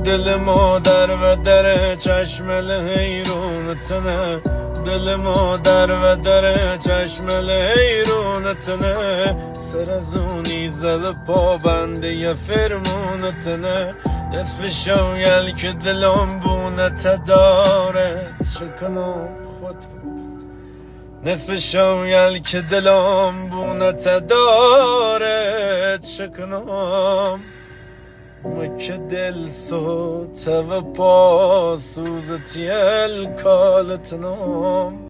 دل مادر و در چشم حیرونتنه، دل مادر و در چشم حیرونتنه، سر از اونی زل پابنده فرمونتنه، نصف شویل که دلم بونت داره چکنم خود، نصف شویل که دلم بونت داره چکنم، مکه دل سو تو پاسوزتی الکالتنم.